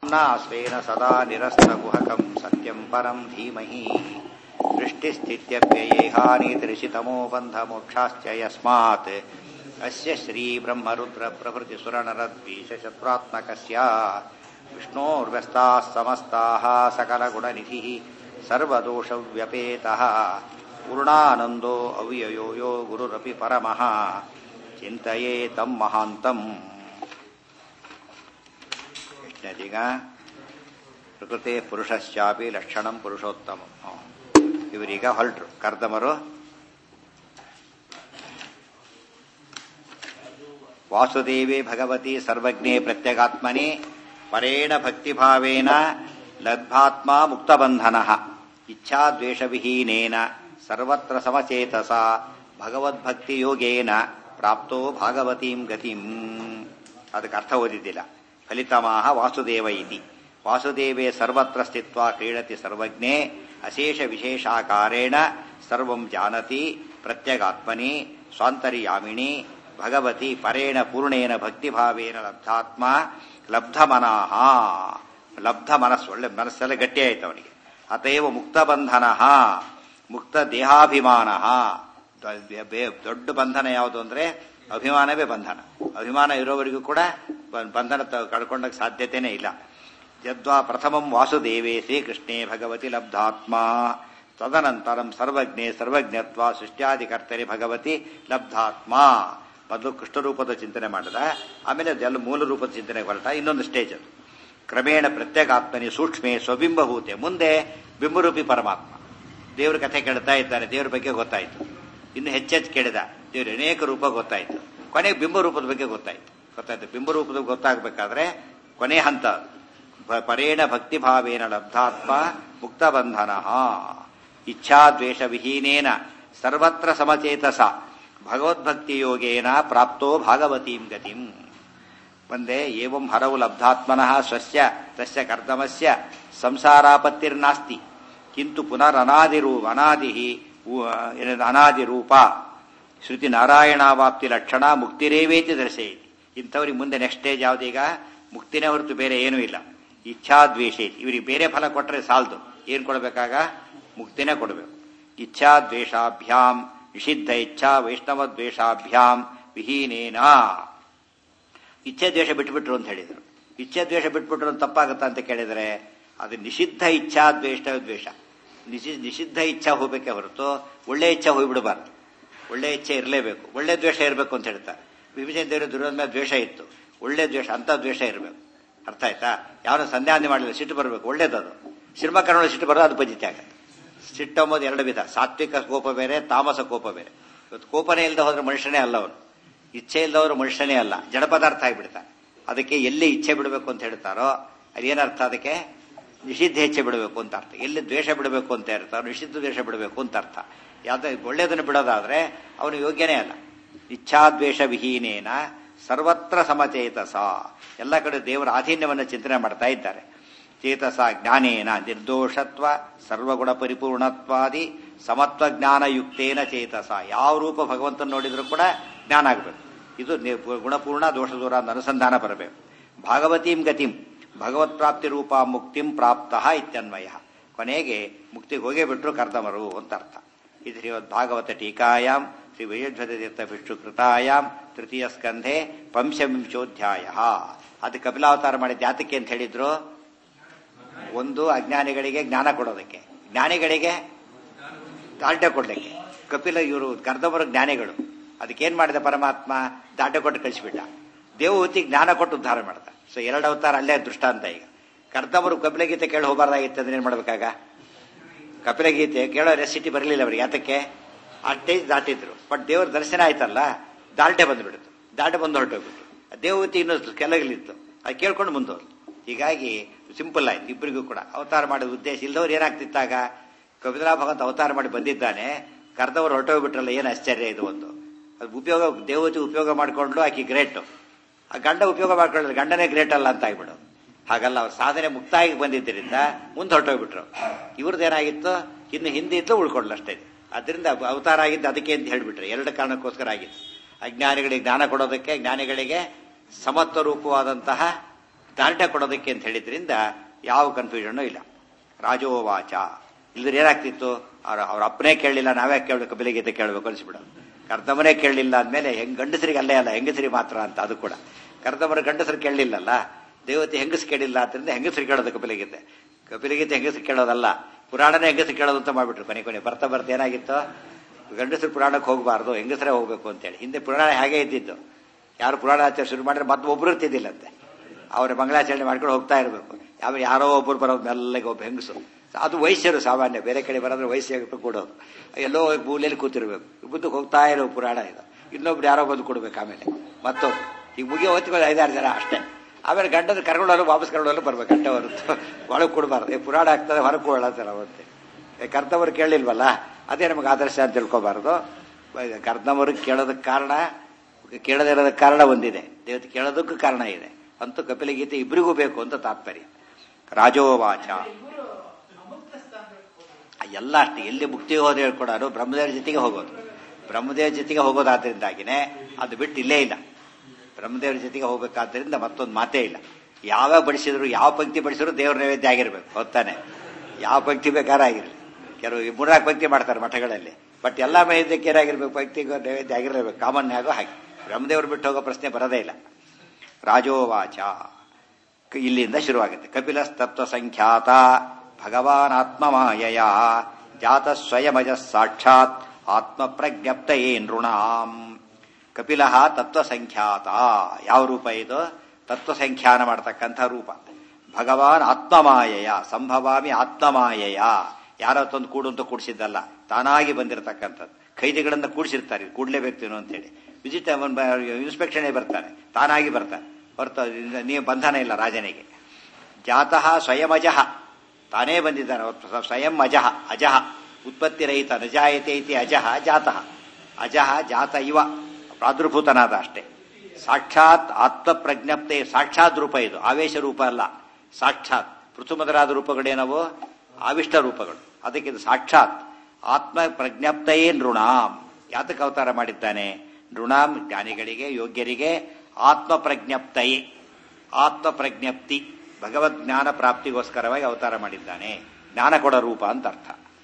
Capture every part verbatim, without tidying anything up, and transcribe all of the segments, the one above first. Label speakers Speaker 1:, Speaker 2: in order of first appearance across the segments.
Speaker 1: ಧಾಮ್ನಾ ಸ್ವೇನ ಸದಾ ನಿರಸ್ತಗುಹಕಂ ಸತ್ಯಂ ಪರಂ ಧೀಮಹಿ ಸೃಷ್ಟಿಸ್ಥಿತ್ಯವ್ಯಯೇಹಾನಿತ್ರಿಷಿತಮೋ ಬಂಧಮೋಕ್ಷಾಶ್ಚ ಯಸ್ಮಾತ್ ಅಸ್ಯ ಶ್ರೀ ಬ್ರಹ್ಮರುದ್ರ ಪ್ರಭೃತಿ ಸುರನರದ್ವೀಷಶತ್ರಾತ್ಮಕಸ್ಯ ವಿಷ್ಣೋರ್ವ್ಯಸ್ತಾಃ ಸಮಸ್ತಾಃ ಸಕಲಗುಣನಿಧಿಃ ಸರ್ವದೋಷವ್ಯಪೇತಃ ಪೂರ್ಣಾನಂದೋ ಅವ್ಯಯೋ ಯೋ ಗುರುರಪಿ ಪರಮಃ ಚಿಂತಯೇತಂ ಮಹಾಂತಂ. ಎಷ್ಟನೇದೀಗ? ಪ್ರಕೃತಿ ಪುರುಷಶ್ಚಾಪಿ ಲಕ್ಷಣಂ ಪುರುಷೋತ್ತಮ. ಇವರೀಗ ಹೊರಟರು ಕರ್ದಮರು. ವಾಸುದೇವಿ ಭಗವತಿ ಸರ್ವಜ್ಞೆ ಪ್ರತ್ಯಗಾತ್ಮನಿ ಪರೇಣ ಭಕ್ತಿಭಾವೇನ ಲಬ್ಧಾತ್ಮ ಮುಕ್ತಬಂಧನಃ ಇಚ್ಛಾದ್ವೇಷವಿಹೀನೇನ ಸರ್ವತ್ರ ಸಮಚೇತಸ ಭಗವದ್ಭಕ್ತಿಯೋಗೇನ ಪ್ರಾಪ್ತೋ ಭಾಗವತೀಂ ಗತಿಂ. ಅದಕ್ಕೆ ಅರ್ಥ ಓದಿದ್ದಿಲ್ಲ. ಫಲಿತಮಾಹ ವಾಸುದೇವ ಇತಿ. ವಾಸುದೇವೇ ಸರ್ವತ್ರ ಸ್ಥಿತ್ವಾ ಕ್ರೀಡತಿ ಸರ್ವಜ್ಞೆ ಅಶೇಷ ವಿಶೇಷಾಕಾರೇಣ ಸರ್ವಂ ಜಾನತಿ ಪ್ರತ್ಯಗಾತ್ಮನಿ ಸ್ವಾಂತರ್ಯಾಮಿಣಿ ಭಗವತಿ ಪರೇಣ ಪೂರ್ಣೇನ ಭಕ್ತಿಭಾವೇನ ಲಬ್ಧಾತ್ಮ ಲಬ್ಧಮನಃ. ಲಬ್ಧ ಮನಸ್ಸು, ಒಳ್ಳೆ ಮನಸ್ಸೆಲ್ಲ ಗಟ್ಟಿಯಾಯಿತು ಅವನಿಗೆ. ಅತೇವ ಮುಕ್ತಬಂಧನ ಮುಕ್ತ ದೇಹಾಭಿಮಾನ. ದೊಡ್ಡ ಬಂಧನ ಯಾವುದು ಅಂದ್ರೆ ಅಭಿಮಾನವೇ ಬಂಧನ. ಅಭಿಮಾನ ಇರೋವರೆಗೂ ಕೂಡ ಬಂಧನ ಕಳ್ಕೊಂಡಕ್ಕೆ ಸಾಧ್ಯತೆನೇ ಇಲ್ಲ. ಯದ್ವಾ ಪ್ರಥಮಂ ವಾಸುದೇವೇ ಶ್ರೀಕೃಷ್ಣೇ ಭಗವತಿ ಲಬ್ಧಾತ್ಮ ತದನಂತರಂ ಸರ್ವಜ್ಞೆ ಸರ್ವಜ್ಞತ್ವ ಸೃಷ್ಟ್ಯಾದಿಕರ್ತರೆ ಭಗವತಿ ಲಬ್ಧಾತ್ಮ. ಮೊದಲು ಕೃಷ್ಣರೂಪದ ಚಿಂತನೆ ಮಾಡಿದ, ಆಮೇಲೆ ಅದೆಲ್ಲ ಮೂಲ ರೂಪದ ಚಿಂತನೆ ಹೊರಟ. ಇನ್ನೊಂದು ಸ್ಟೇಜ್ ಅದು. ಕ್ರಮೇಣ ಪ್ರತ್ಯೇಗಾತ್ಮನಿ ಸೂಕ್ಷ್ಮೆ ಸ್ವಬಿಂಬಭೂತೆ. ಮುಂದೆ ಬಿಂಬರೂಪಿ ಪರಮಾತ್ಮ. ದೇವ್ರ ಕಥೆ ಕೇಳ್ತಾ ಇದ್ದಾನೆ, ದೇವ್ರ ಬಗ್ಗೆ ಗೊತ್ತಾಯಿತು. ಇನ್ನು ಹೆಚ್ಚೆಚ್ಚು ಕೇಳಿದ, ದೇವ್ರ ಅನೇಕ ರೂಪ ಗೊತ್ತಾಯಿತು. ಕೊನೆಗೆ ಬಿಂಬರೂಪದ ಬಗ್ಗೆ ಗೊತ್ತಾಯಿತು ಗೊತ್ತಾಯ್ತು ಬಿಂಬರೂಪದ ಗೊತ್ತಾಗಬೇಕಾದ್ರೆ ಕೊನೆ ಹಂತ ಪರೇಣ ಭಕ್ತಿಭಾವೇನ ಲಬ್ಧಾತ್ಮ ಮುಕ್ತಬಂಧನ ಇಚ್ಛಾದ್ವೇಷ ವಿಹೀನೇನ ಸರ್ವತ್ರ ಸಮಚೇತಸ ಭಗವದ್ಭಕ್ತಿಯೋಗೇನ ಪ್ರಾಪ್ತೋ ಭಾಗವತೀಂ ಗತಿಂ. ಒಂದೇ ಏವಂ ಹರವು ಲಬ್ಧಾತ್ಮನಃ ಸ್ವಸ್ಯ ತಸ್ಯ ಕರ್ದಮಸ್ಯ ಸಂಸಾರಾಪತ್ತಿರ್ನಾಸ್ತಿ ಕಿಂತು ಪುನರನಾದಿರೂ ಅನಾದಿ ಅನಾದಿರೂಪ ಶ್ರುತಿ ನಾರಾಯಣಾವಾಪ್ತಿ ಲಕ್ಷಣ ಮುಕ್ತಿರೇವೇತಿ ದರ್ಶಯತಿ. ಇಂಥವ್ರಿಗೆ ಮುಂದೆ ನೆಕ್ಸ್ಟ್ ಸ್ಟೇಜ್ ಯಾವುದೀಗ? ಮುಕ್ತಿನೇ ಹೊರತು ಬೇರೆ ಏನೂ ಇಲ್ಲ. ಇಚ್ಛಾದ್ವೇಷೇತಿ. ಇವರಿಗೆ ಬೇರೆ ಫಲ ಕೊಟ್ಟರೆ ಸಾಲದು. ಏನು ಕೊಡಬೇಕಾಗ? ಮುಕ್ತಿನೇ ಕೊಡಬೇಕು. ಇಚ್ಛಾದ್ವೇಷಾಭ್ಯಾಂ ನಿಷಿದ್ಧ ಇಚ್ಛಾ ವೈಷ್ಣವದ್ವೇಷಾಭ್ಯಾಂ ವಿಹೀನೇನ. ಇಚ್ಛೆ ದ್ವೇಷ ಬಿಟ್ಬಿಟ್ರು ಅಂತ ಹೇಳಿದರು. ಇಚ್ಛೆ ದ್ವೇಷ ಬಿಟ್ಬಿಟ್ರು ಅಂತ ತಪ್ಪಾಗುತ್ತಾ ಅಂತ ಕೇಳಿದರೆ ಅದು ನಿಷಿದ್ಧ ಇಚ್ಛಾ ದ್ವೇಷ ದ್ವೇಷ ನಿಷಿ ನಿಷಿದ್ಧ ಇಚ್ಛಾ ಹೋಗ್ಬೇಕೆ ಹೊರತು ಒಳ್ಳೆ ಇಚ್ಛಾ ಹೋಗ್ಬಿಡಬಾರ್ದು. ಒಳ್ಳೆ ಇಚ್ಛೆ ಇರಲೇಬೇಕು, ಒಳ್ಳೆ ದ್ವೇಷ ಇರಬೇಕು ಅಂತ ಹೇಳ್ತಾರೆ. ವಿಭೀಷಣ ದೇವರು ದುರ್ಯೋಧನ ಮೇಲೆ ದ್ವೇಷ ಇತ್ತು, ಒಳ್ಳೆ ದ್ವೇಷ, ಅಂತ ದ್ವೇಷ ಇರಬೇಕು. ಅರ್ಥ ಆಯ್ತಾ? ಯಾವನು ಸಂಧ್ಯಾವಂದನೆ ಮಾಡಲಿಲ್ಲ, ಸಿಟ್ಟು ಬರಬೇಕು, ಒಳ್ಳೇದದು. ಸಿನಿಮಾಕರಣ ಸಿಟ್ಟು ಬರೋದು ಅದು ಪದ್ಧತಿ ಆಗುತ್ತೆ. ಸಿಟ್ಟು ಅಂಬೋದು ಎರಡು ವಿಧ, ಸಾತ್ವಿಕ ಕೋಪ ಬೇರೆ, ತಾಮಸ ಕೋಪ ಬೇರೆ. ಇವತ್ತು ಕೋಪನೇ ಇಲ್ಲದೆ ಹೋದ್ರೆ ಮನುಷ್ಯನೇ ಅಲ್ಲ ಅವನು. ಇಚ್ಛೆ ಇಲ್ಲದವರು ಮನುಷ್ಯನೇ ಅಲ್ಲ, ಜಡ ಪದಾರ್ಥ ಆಗಿಬಿಡ್ತಾನೆ. ಅದಕ್ಕೆ ಎಲ್ಲಿ ಇಚ್ಛೆ ಬಿಡಬೇಕು ಅಂತ ಹೇಳ್ತಾರೋ ಅದೇನರ್ಥ? ಅದಕ್ಕೆ ನಿಷಿದ್ಧ ಇಚ್ಛೆ ಬಿಡಬೇಕು ಅಂತ ಅರ್ಥ. ಎಲ್ಲಿ ದ್ವೇಷ ಬಿಡಬೇಕು ಅಂತ ಇರ್ತಾರೋ ನಿಷಿದ್ಧ ದ್ವೇಷ ಬಿಡಬೇಕು ಅಂತ ಅರ್ಥ. ಯಾವ್ದು ಒಳ್ಳೇದನ್ನು ಬಿಡೋದಾದ್ರೆ ಅವನು ಯೋಗ್ಯನೇ ಅಲ್ಲ. ಇಚ್ಛಾದ್ವೇಷ ವಿಹೀನೇನ ಸರ್ವತ್ರ ಸಮಚೇತಸ. ಎಲ್ಲ ಕಡೆ ದೇವರ ಆಧೀನ್ಯವನ್ನು ಚಿಂತನೆ ಮಾಡ್ತಾ ಇದ್ದಾರೆ. ಚೇತಸ ಜ್ಞಾನೇನ ನಿರ್ದೋಷತ್ವ ಸರ್ವಗುಣ ಪರಿಪೂರ್ಣತ್ವಾದಿ ಸಮತ್ವ ಜ್ಞಾನಯುಕ್ತೇನ ಚೇತಸ. ಯಾವ ರೂಪ ಭಗವಂತನ ನೋಡಿದ್ರು ಕೂಡ ಜ್ಞಾನ ಆಗಬೇಕು. ಇದು ಗುಣಪೂರ್ಣ ದೋಷ ದೂರ ಅಂತ ಅನುಸಂಧಾನ ಬರಬೇಕು. ಭಾಗವತೀಂ ಗತಿಂ ಭಗವತ್ ಪ್ರಾಪ್ತಿ ರೂಪ ಮುಕ್ತಿಂ ಪ್ರಾಪ್ತ ಇತ್ಯನ್ವಯ. ಕೊನೆಗೆ ಮುಕ್ತಿಗೆ ಹೋಗೇ ಬಿಟ್ರು ಕರ್ದಮರು ಅಂತ ಅರ್ಥ. ಇದು ಶ್ರೀಮದ್ ಭಾಗವತ ಟೀಕಾಯಾಮ್ ಶ್ರೀ ವೈಯಧ್ವತೀರ್ಥ ವಿಷ್ಣುಕೃತಾಯಾಮ್ ತೃತೀಯ ಸ್ಕಂಧೆ ಪಂಚವಿಂಶೋಧ್ಯಾಯ. ಅದು ಕಪಿಲಾವತಾರ ಮಾಡಿದ ಜಾತಕ್ಕೆ ಅಂತ ಹೇಳಿದ್ರು. ಒಂದು ಅಜ್ಞಾನಿಗಳಿಗೆ ಜ್ಞಾನ ಕೊಡೋದಕ್ಕೆ, ಜ್ಞಾನಿಗಳಿಗೆ ದಾಲ್ಟೆ ಕೊಡ್ಲಿಕ್ಕೆ. ಕಪಿಲ ಇವರು ಕರ್ದಮರು ಜ್ಞಾನಿಗಳು. ಅದಕ್ಕೇನ್ ಮಾಡಿದ ಪರಮಾತ್ಮ? ದಾಲ್ಟೆ ಕೊಟ್ಟು ಕಳಿಸಿಬಿಟ್ಟ. ದೇವಹೂತಿ ಜ್ಞಾನ ಕೊಟ್ಟು ಉದ್ಧಾರ ಮಾಡ್ದ. ಸೊ ಎರಡು ಅವತಾರ ಅಲ್ಲೇ ದೃಷ್ಟಾಂತ. ಈಗ ಕರ್ದಮರು ಕಪಿಲಗೀತೆ ಕೇಳಿ ಹೋಗಬಾರ್ದಾಗಿತ್ತು ಅಂದ್ರೆ ಏನ್ ಮಾಡ್ಬೇಕಾಗ? ಕಪಿಲಗೀತೆ ಕೇಳೋ ರೆಸಿಟಿ ಬರಲಿಲ್ಲ ಅವ್ರಿಗೆ. ಯಾತಕ್ಕೆ? ಆ ಸ್ಟೇಜ್ ದಾಟಿದ್ರು. ಬಟ್ ದೇವ್ರ ದರ್ಶನ ಆಯ್ತಲ್ಲ, ದಾಲ್ಟೆ ಬಂದ್ಬಿಡ್ತು. ದಾಲ್ಟೆ ಬಂದು ಹೊರಟೋಗ್ಬಿಟ್ರು. ದೇವಹೂತಿ ಇನ್ನೊಂದು ಕೆಲಗಲಿತ್ತು, ಅದು ಕೇಳ್ಕೊಂಡು ಮುಂದೋರು. ಹೀಗಾಗಿ ಸಿಂಪಲ್ ಆಯ್ತು ಇಬ್ಬರಿಗೂ ಕೂಡ. ಅವತಾರ ಮಾಡಿದ ಉದ್ದೇಶ ಇಲ್ಲದವ್ರು ಏನಾಗ್ತಿತ್ತಾಗ? ಕಪಿಲಾ ಭಗವಂತ ಅವತಾರ ಮಾಡಿ ಬಂದಿದ್ದಾನೆ, ಕರ್ದವರು ಹೊರಟೋಗ್ಬಿಟ್ರಲ್ಲ, ಏನು ಆಶ್ಚರ್ಯ ಇದು. ಒಂದು ಅದು ಉಪಯೋಗ, ದೇವಹೂತಿ ಉಪಯೋಗ ಮಾಡಿಕೊಂಡ್ಲು, ಆಕಿ ಗ್ರೇಟು. ಆ ಗಂಡ ಉಪಯೋಗ ಮಾಡ್ಕೊಂಡ್ರೆ ಗಂಡನೇ ಗ್ರೇಟ್ ಅಲ್ಲ ಅಂತ ಆಗ್ಬಿಡೋದು. ಹಾಗಲ್ಲ, ಅವ್ರ ಸಾಧನೆ ಮುಕ್ತಾಗಿ ಬಂದಿದ್ದರಿಂದ ಮುಂದೆ ಹೊರಟೋಗ್ಬಿಟ್ರು. ಇವ್ರದ್ದೇನಾಗಿತ್ತು? ಇನ್ನು ಹಿಂದೆ ಇತ್ತು, ಉಳ್ಕೊಂಡ್ಲು ಅಷ್ಟೇ. ಅದರಿಂದ ಅವತಾರ ಆಗಿದ್ದು ಅದಕ್ಕೆ ಅಂತ ಹೇಳ್ಬಿಟ್ರೆ, ಎರಡು ಕಾರಣಕ್ಕೋಸ್ಕರ ಆಗಿತ್ತು. ಅಜ್ಞಾನಿಗಳಿಗೆ ಜ್ಞಾನ ಕೊಡೋದಕ್ಕೆ, ಜ್ಞಾನಿಗಳಿಗೆ ಸಮತ್ವ ರೂಪವಾದಂತಹ ದಾರ್ಢ್ಯ ಕೊಡೋದಕ್ಕೆ ಅಂತ ಹೇಳಿದ್ರಿಂದ ಯಾವ ಕನ್ಫ್ಯೂಷನ್ ಇಲ್ಲ. ರಾಜೋವಾಚ ಇಲ್ದ್ರೆ ಏನಾಗ್ತಿತ್ತು, ಅವ್ರ ಅವ್ರ ಅಪ್ಪನೇ ಕೇಳಲಿಲ್ಲ, ನಾವೇ ಕೇಳಬೇಕು, ಬೆಲೆಗೀತೆ ಕೇಳಬೇಕು ಅನ್ಸ್ಬಿಡೋದು. ಕರ್ದಮನೇ ಕೇಳಲಿಲ್ಲ ಅಂದಮೇಲೆ ಹೆಂಗ್ ಗಂಡಸರಿಗೆ ಅಲ್ಲೇ ಅಲ್ಲ, ಹೆಂಗಸರಿಗೆ ಮಾತ್ರ ಅಂತ. ಅದು ಕೂಡ ಕರ್ದಮರ ಗಂಡಸರು ಕೇಳಲಿಲ್ಲಲ್ಲ, ದೇವತೆ ಹೆಂಗಸ್ ಕೇಳಿಲ್ಲ ಅಂತಂದ್ರೆ ಹೆಂಗಸರಿಗೆ ಕೇಳೋದು ಕಪಿಲಗೀತೆ. ಕಪಿಲಗೀತೆ ಹೆಂಗಸರು ಕೇಳೋದಲ್ಲ, ಪುರಾಣನೇ ಹೆಂಗಸರು ಕೇಳೋದು ಅಂತ ಮಾಡ್ಬಿಟ್ರು. ಕೊನೆ ಕೊನೆ ಬರ್ತಾ ಬರ್ತಾ ಏನಾಗಿತ್ತು, ಗಂಡಸರು ಪುರಾಣಕ್ಕೆ ಹೋಗಬಾರ್ದು, ಹೆಂಗಸರೇ ಹೋಗ್ಬೇಕು ಅಂತೇಳಿ. ಹಿಂದೆ ಪುರಾಣ ಹೇಗೆ ಇದ್ದಿದ್ದು, ಯಾರು ಪುರಾಣ ಆಚರಣೆ ಶುರು ಮಾಡಿದ್ರೆ ಮತ್ತೆ ಒಬ್ರು ಇರ್ತಿದ್ದಿಲ್ಲಂತೆ, ಅವ್ರ ಮಂಗಳಾಚರಣೆ ಮಾಡ್ಕೊಂಡು ಹೋಗ್ತಾ ಇರಬೇಕು. ಯಾವ ಯಾರೋ ಒಬ್ಬರು ಬರೋದು ಮೆಲ್ಲಗೆ ಒಬ್ಬ ಹೆಂಗಸು, ಅದು ವಯಸ್ಸರು ಸಾಮಾನ್ಯ, ಬೇರೆ ಕಡೆ ಬರೋದ್ರೆ ವಯಸ್ಸಿಗೆ ಕೊಡೋದು, ಎಲ್ಲೋ ಮೂಲೆಯಲ್ಲಿ ಕೂತಿರ್ಬೇಕು, ಬುದ್ಧಕ್ಕೆ ಹೋಗ್ತಾ ಇರೋ ಪುರಾಣ ಇದು. ಇನ್ನೊಬ್ರು ಯಾರೋ ಬಂದು ಕೊಡ್ಬೇಕು, ಆಮೇಲೆ ಮತ್ತೊಬ್ರು, ಈಗ ಮುಗಿಯೋ ಹೊತ್ತಿಗೆ ಐದಾರು ಜನ ಅಷ್ಟೇ. ಆಮೇಲೆ ಗಂಡದ ಕರ್ಕೊಂಡೋರು ವಾಪಸ್ ಕರ್ಕೊಂಡೋರು ಬರ್ಬೇಕು ಅಷ್ಟೇ ಹೊರತು ಒಳಗೆ ಕೊಡಬಾರ್ದು. ಪುರಾಣ ಆಗ್ತದೆ ಹೊರಗೆ ಕೊಡತ್ತಾರ ಅವತ್ತೆ. ಕರ್ದವರು ಕೇಳಲಿಲ್ವಲ್ಲ, ಅದೇ ನಮಗೆ ಆದರ್ಶ ಅಂತ ತಿಳ್ಕೊಬಾರ್ದು. ಕರ್ದವರು ಕೇಳೋದಕ್ಕೆ ಕಾರಣ, ಕೇಳದೇ ಇರೋದಕ್ಕೆ ಕಾರಣ ಒಂದಿದೆ, ದೇವತೆ ಕೇಳೋದಕ್ಕೂ ಕಾರಣ ಇದೆ. ಅಂತೂ ಕಪಿಲಗೀತೆ ಇಬ್ಬರಿಗೂ ಬೇಕು ಅಂತ ತಾತ್ಪರ್ಯ. ರಾಜೋವಾಚ ಎಲ್ಲ ಅಷ್ಟೇ, ಎಲ್ಲಿ ಮುಕ್ತಿಗೆ ಹೋದ್ರೆ ಹೇಳ್ಕೊಡೋರು ಬ್ರಹ್ಮದೇವರ ಜೊತೆಗೆ ಹೋಗೋದು. ಬ್ರಹ್ಮದೇವರ ಜೊತೆಗೆ ಹೋಗೋದಾದ್ರಿಂದಾಗಿನೇ ಅದು ಬಿಟ್ಟು ಇಲ್ಲೇ ಇಲ್ಲ. ಬ್ರಹ್ಮದೇವರ ಜೊತೆಗೆ ಹೋಗ್ಬೇಕಾದ್ರಿಂದ ಮತ್ತೊಂದು ಮಾತೇ ಇಲ್ಲ. ಯಾವಾಗ ಬಡಿಸಿದ್ರು, ಯಾವ ಪಂಕ್ತಿ ಬಡಿಸಿದ್ರು ದೇವ್ರ ನೈವೇದ್ಯ ಆಗಿರ್ಬೇಕು, ಹೊತ್ತಾನೆ. ಯಾವ ಪಂಕ್ತಿ ಬೇಕಾದ್ರೆ ಆಗಿರಲಿ. ಕೆಲವು ಮೂರ್ನಾಲ್ಕು ಪಂಕ್ತಿ ಮಾಡ್ತಾರೆ ಮಠಗಳಲ್ಲಿ, ಬಟ್ ಎಲ್ಲ ನೈವೇದ್ಯಕ್ಕೆ ಏನಾಗಿರ್ಬೇಕು, ಪಂಕ್ತಿಗೂ ನೈವೇದ್ಯ ಆಗಿರಲೇಬೇಕು. ಕಾಮನ್ ಆಗೋ ಹಾಗೆ ಬ್ರಹ್ಮದೇವರು ಬಿಟ್ಟು ಹೋಗೋ ಪ್ರಶ್ನೆ ಬರೋದೇ ಇಲ್ಲ. ರಾಜೋವಾಚ ಇಲ್ಲಿಂದ ಶುರುವಾಗುತ್ತೆ. ಕಪಿಲಸ್ತತ್ವ ಸಂಖ್ಯಾತ ಭಗವಾನ್ ಆತ್ಮಮಾಯಯ ಜಾತ ಸ್ವಯಮಜ ಸಾಕ್ಷಾತ್ ಆತ್ಮ ಪ್ರಜ್ಞಪ್ತಯೇ ನೃಣಾಂ. ಕಪಿಲ ತತ್ವ ಸಂಖ್ಯಾತ, ಯಾವ ರೂಪ ಇದು? ತತ್ವ ಸಂಖ್ಯಾನ ಮಾಡತಕ್ಕಂಥ ರೂಪ. ಭಗವಾನ್ ಆತ್ಮಮಾಯಯ ಸಂಭವಾಮಿ ಆತ್ಮಮಾಯಯ, ಯಾರೋ ತಂದು ಕೂಡು ಅಂತ ಕೂಡಿಸಿದ್ದಲ್ಲ, ತಾನಾಗಿ ಬಂದಿರತಕ್ಕಂಥದ್ದು. ಖೈದಿಗಳನ್ನ ಕೂಡಿಸಿರ್ತಾರೆ, ಕೂಡಲೇಬೇಕು ಅಂತೇಳಿ. ವಿಸಿಟ್ ಇನ್ಸ್ಪೆಕ್ಷನ್ ಬರ್ತಾರೆ, ತಾನಾಗಿ ಬರ್ತಾರೆ ಹೊರತು ನೀವು ಬಂಧನ ಇಲ್ಲ ರಾಜನಿಗೆ. ಜಾತಃ ಸ್ವಯಮಜಃ, ತಾನೇ ಬಂದಿದ್ದಾನೆ. ಸ್ವಯಂ ಅಜಃ, ಅಜಃ ಉತ್ಪತ್ತಿ ರಹಿತ, ನಜಾಯತೆ ಇತಿ ಅಜಃ ಜಾತಃ. ಅಜಃ ಜಾತ ಇವ ಪ್ರಾದುರ್ಭೂತನಾದ ಅಷ್ಟೇ. ಸಾಕ್ಷಾತ್ ಆತ್ಮ ಪ್ರಜ್ಞಪ್ತೆ, ಸಾಕ್ಷಾತ್ ರೂಪ ಇದು, ಆವೇಶ ರೂಪ ಅಲ್ಲ. ಸಾಕ್ಷಾತ್ ಪೃಥುಮದರಾದ ರೂಪಗಳೇನವು? ಆವಿಷ್ಟ ರೂಪಗಳು. ಅದಕ್ಕೆ ಇದು ಸಾಕ್ಷಾತ್ ಆತ್ಮ ಪ್ರಜ್ಞಪ್ತಯೇ ನೃಣಾಂ. ಯಾತಕ್ಕೆ ಅವತಾರ ಮಾಡಿದ್ದಾನೆ? ನೃಣಾಂ ಜ್ಞಾನಿಗಳಿಗೆ, ಯೋಗ್ಯರಿಗೆ ಆತ್ಮ ಪ್ರಜ್ಞಪ್ತಯೇ, ಆತ್ಮ ಪ್ರಜ್ಞಪ್ತಿ ಭಗವದ್ ಜ್ಞಾನ ಪ್ರಾಪ್ತಿಗೋಸ್ಕರವಾಗಿ ಅವತಾರ ಮಾಡಿದ್ದಾನೆ. ಜ್ಞಾನ ಕೊಡ ರೂಪ ಅಂತ ಅರ್ಥ.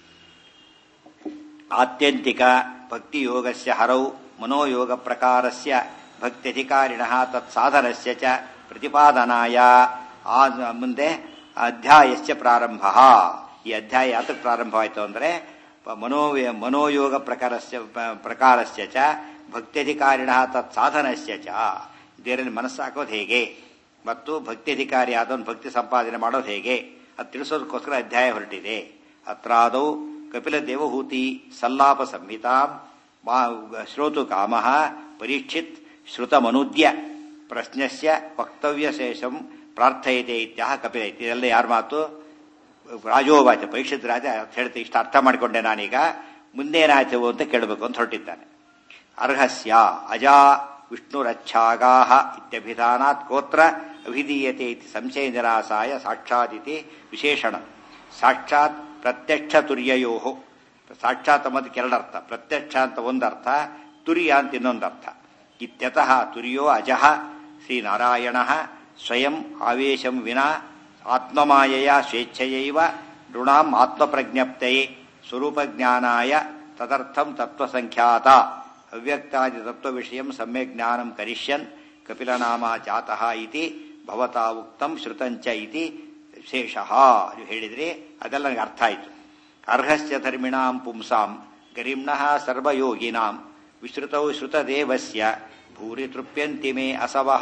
Speaker 1: ಆತ್ಯಂತಿಕ ಭಕ್ತಿ ಯೋಗಸ್ಯ ಹರೌ ಮನೋಯೋಗ ಪ್ರಕಾರಸ್ಯ ಭಕ್ತ್ಯಧಿಕಾರಿಣಃ ತತ್ಸಾಧನಸ್ಯ ಚ ಪ್ರತಿಪಾದನಾಯ ಆ ಮುಂದೆ ಅಧ್ಯಾಯಸ್ಯ ಪ್ರಾರಂಭ. ಈ ಅಧ್ಯಾಯ ಯಾತಕ್ಕೆ ಪ್ರಾರಂಭವಾಯಿತು ಅಂದ್ರೆ ಮನೋ ಮನೋಯೋಗ ಪ್ರಕಾರಸ್ಯ ಪ್ರಕಾರಸ್ಯ ಚ ಭಕ್ತ್ಯಧಿಕಾರಿಣಃ ತತ್ಸಾಧನಸ್ಯ ಚ, ಇದರಲ್ಲಿ ಮನಸ್ಸಾಕೋದು ಹೇಗೆ ಮತ್ತು ಭಕ್ತ್ಯಧಿಕಾರಿ ಆದವನು ಭಕ್ತಿ ಸಂಪಾದನೆ ಮಾಡೋದು ಹೇಗೆ ಅದು ತಿಳಿಸೋದಕ್ಕೋಸ್ಕರ ಅಧ್ಯಾಯ ಹೊರಟಿದೆ. ಅತ್ರಾದೌ ಕಪಿಲ ದೇವಹೂತಿ ಸಲ್ಲಾಪ ಸಂಹಿತಾಂ ಶ್ರೋತು ಕಾಮಃ ಪರೀಕ್ಷಿತ್ ಶ್ರುತಮನುದ್ಯ ಪ್ರಶ್ನಸ್ಯ ವಕ್ತವ್ಯ ಶೇಷಂ ಪ್ರಾರ್ಥಯತೆ ಇತ್ಯಾಹ ಕಪಿಲ. ಇದೆಲ್ಲ ಯಾರ ಮಾತು? ರಾಜೋವಾಚ. ಪರೀಕ್ಷಿತ್ ರಾಜ ಹೇಳ್ತಿ, ಇಷ್ಟ ಅರ್ಥ ಮಾಡಿಕೊಂಡೆ ನಾನೀಗ, ಮುಂದೇನಾಯ್ತು ಅಂತ ಕೇಳಬೇಕು ಅಂತ ಹೊರಟಿದ್ದಾನೆ. ಅರ್ಹಸ್ಯ ಅಜಾ ವಿಷ್ಣುರಚ್ಛಾಗಾಹ ಇತ್ಯಭಿಧಾನಾತ್ ಕೋತ್ರ ಅಭಿಧೀಯತೆ ಇತಿ ಸಂಶಯ ನಿರಾಸಾಯ ಸಾಕ್ಷಾದಿತಿ ವಿಶೇಷಣ. ಸಾಕ್ಷಾತ್ ಪ್ರತ್ಯಕ್ಷ ತುರ್ಯಯೋ, ಸಾಕ್ಷಾತ್ ಅನ್ನೋದಕ್ಕೆ ಎರಡರ್ಥ, ಪ್ರತ್ಯಕ್ಷ ಅಂತ ಒಂದರ್ಥ, ತುರ್ಯ ಅಂತ ಇನ್ನೊಂದರ್ಥ. ಇತ್ಯತಃ ತುರ್ಯೋ ಅಜಃ ಶ್ರೀನಾರಾಯಣ ಸ್ವಯಂ ಆವೇಶಂ ವಿನಾ ಆತ್ಮಮಾಯಯ ಸ್ವೇಚ್ಛಯೈವ ನೃಣಾಂ ಆತ್ಮಪ್ರಜ್ಞಪ್ತಯೇ ಸ್ವರೂಪಜ್ಞಾನಾಯ ತದರ್ಥಂ ತತ್ವಸಂಖ್ಯಾತ ಅವ್ಯಕ್ತಾದಿ ತತ್ವವಿಷಯಂ ಸಮ್ಯಕ್ ಜ್ಞಾನಂ ಕರಿಷ್ಯನ್ ಕಪಿಲನಾಮ ಜಾತಃ ಇತಿ ಭವತಾ ಉಕ್ತಂ ಶ್ರುತಂಚ ಇತಿ ಶೇಷಃ. ನೀವು ಹೇಳಿದ್ರಿ, ಅದೆಲ್ಲ ನನಗೆ ಅರ್ಥ ಆಯಿತು. ಅರ್ಹಸ್ಯ ಧರ್ಮಿಣಾಂ ಪುಂಸಾಂ ಗರಿಮ್ನಃ ಸರ್ವಯೋಗಿನಾಂ ವಿಶ್ರುತೌ ಶ್ರುತದೇವಸ್ಯ ಭೂರಿ ತೃಪ್ಯಂತಿ ಮೇ ಅಸವಃ.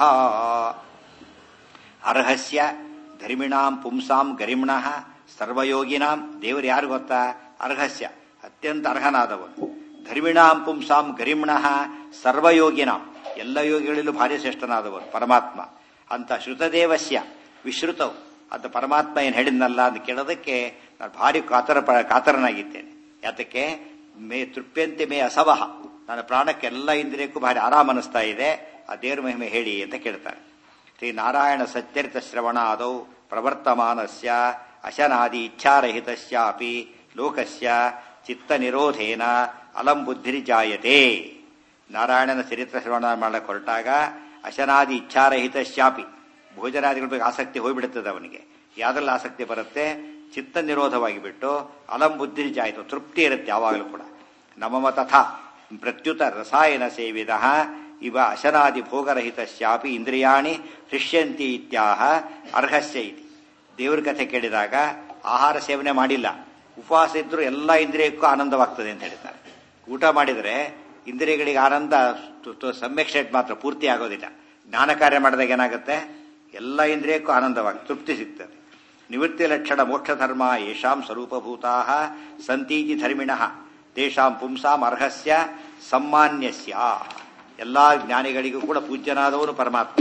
Speaker 1: ಅರ್ಹಸ್ಯ ಧರ್ಮಿಣಾಂ ಪುಂಸಾಂ ಗರಿಮ್ನಃ ಸರ್ವಯೋಗಿನಾಂ, ದೇವರು ಯಾರು ಗೊತ್ತಾ? ಅರ್ಹಸ್ಯ ಅತ್ಯಂತ ಅರ್ಹನಾದವನು. ಧರ್ಮಿಣಾಂ ಪುಂಸಾಂ ಗರಿಮ್ನಃ ಸರ್ವಯೋಗಿನಾಂ, ಎಲ್ಲ ಯೋಗಿಗಳಲ್ಲೂ ಭಾರಿ ಶ್ರೇಷ್ಠನಾದವನು ಪರಮಾತ್ಮ ಅಂತ. ಶ್ರುತದೇವಸ್ಯ ವಿಶ್ರುತವು ಅಂತ ಪರಮಾತ್ಮ ಏನು ಹೇಳಿದ್ನಲ್ಲ ಅಂತ ಕೇಳೋದಕ್ಕೆ ನಾನು ಭಾರಿ ಕಾತರ ಕಾತರನಾಗಿದ್ದೇನೆ. ಯಾತಕ್ಕೆ? ಮೇ ತೃಪ್ಯಂತೆ ಮೇ ಅಸವಹ, ನನ್ನ ಪ್ರಾಣಕ್ಕೆಲ್ಲ ಇಂದ್ರಿಯಕ್ಕೂ ಭಾರಿ ಆರಾಮ ಅನಿಸ್ತಾ ಇದೆ, ಆ ದೇವ್ರ ಮಹಿಮೆ ಹೇಳಿ ಅಂತ ಕೇಳ್ತಾರೆ. ಶ್ರೀ ನಾರಾಯಣ ಸಚ್ಚರಿತ ಶ್ರವಣಾದೌ ಪ್ರವರ್ತಮಾನಸ್ಯ ಅಶನಾದಿ ಇಚ್ಛಾರಹಿತಸ್ಯಾಪಿ ಲೋಕಸ್ಯ ಚಿತ್ತ ನಿರೋಧೇನ ಅಲಂ ಬುದ್ಧಿರ್ಜಾಯತೆ. ನಾರಾಯಣನ ಚರಿತ್ರ ಶ್ರವಣ ಮಾಡಕ್ಕೆ ಹೊರಟಾಗ ಅಶನಾದಿ ಇಚ್ಛಾರಹಿತಸ್ಯಾಪಿ, ಭೋಜನಾದಿಗಳ ಬಗ್ಗೆ ಆಸಕ್ತಿ ಹೋಗ್ಬಿಡುತ್ತದೆ ಅವನಿಗೆ. ಯಾವ್ದ್ರಲ್ಲಿ ಆಸಕ್ತಿ ಬರುತ್ತೆ? ಚಿತ್ತ ನಿರೋಧವಾಗಿ ಬಿಟ್ಟು ಅಲಂ ಬುದ್ಧಿ ಜಾಯಿತು, ತೃಪ್ತಿ ಇರುತ್ತೆ ಯಾವಾಗಲೂ ಕೂಡ. ನಮಮ ತಥಾ ಪ್ರತ್ಯುತ ರಸಾಯನ ಸೇವಿದ ಇವ ಅಶನಾದಿ ಭೋಗರಹಿತಶ್ಯಾಪಿ ಇಂದ್ರಿಯಾಣಿ ಹೃಷ್ಯಂತಿ ಇತ್ಯಾಹ ಅರ್ಹಸ್ಯ ಇತಿ. ದೇವ್ರ ಕಥೆ ಕೇಳಿದಾಗ ಆಹಾರ ಸೇವನೆ ಮಾಡಿಲ್ಲ, ಉಪವಾಸ ಇದ್ರೂ ಎಲ್ಲ ಇಂದ್ರಿಯಕ್ಕೂ ಆನಂದವಾಗ್ತದೆ ಅಂತ ಹೇಳ್ತಾರೆ. ಊಟ ಮಾಡಿದರೆ ಇಂದ್ರಿಯಗಳಿಗೆ ಆನಂದ ಸಮ್ಯಕ್ಷೇಟ್ ಮಾತ್ರ, ಪೂರ್ತಿ ಆಗೋದಿಲ್ಲ. ಜ್ಞಾನ ಕಾರ್ಯ ಮಾಡಿದಾಗ ಏನಾಗುತ್ತೆ? ಎಲ್ಲ ಇಂದ್ರಿಯಕ್ಕೂ ಆನಂದವಾಗಿ ತೃಪ್ತಿ ಸಿಗ್ತದೆ. ನಿವೃತ್ತಿ ಲಕ್ಷಣ ಮೋಕ್ಷ ಧರ್ಮ ಯೇಷಾಂ ಸ್ವರೂಪಭೂತಾ ಸಂತೀತಿ ಧರ್ಮಿಣಃ ತೇಷಾಂ ಪುಂಸಾಂ ಅರ್ಹಸ್ಯ ಸಮ್ಮಾನ್ಯಸ್ಯ. ಎಲ್ಲಾ ಜ್ಞಾನಿಗಳಿಗೂ ಕೂಡ ಪೂಜ್ಯನಾದವನು ಪರಮಾತ್ಮ.